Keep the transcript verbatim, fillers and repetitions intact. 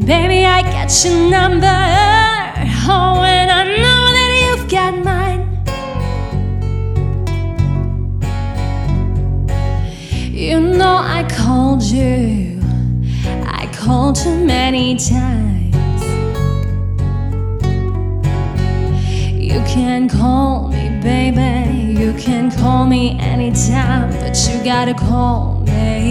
Baby, I got your number. Oh, and I know that you've got mine. You know I called you, I called you many times. You can call me, baby, you can call me anytime, but you gotta call me.